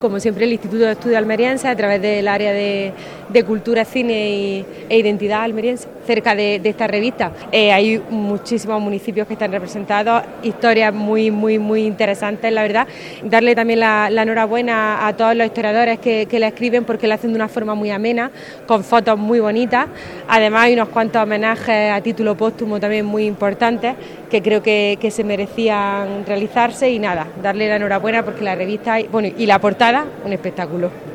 Como siempre, el Instituto de Estudios Almeriense, a través del área de Cultura, Cine e Identidad Almeriense, cerca de esta revista. Hay muchísimos municipios que están representados, historias muy interesantes, la verdad. Darle también la enhorabuena a todos los historiadores que la escriben, porque la hacen de una forma muy amena, con fotos muy bonitas. Además, hay unos cuantos homenajes a título póstumo también muy importantes, que creo que se merecían realizarse. Y nada, darle la enhorabuena porque la revista, y la portada, un espectáculo.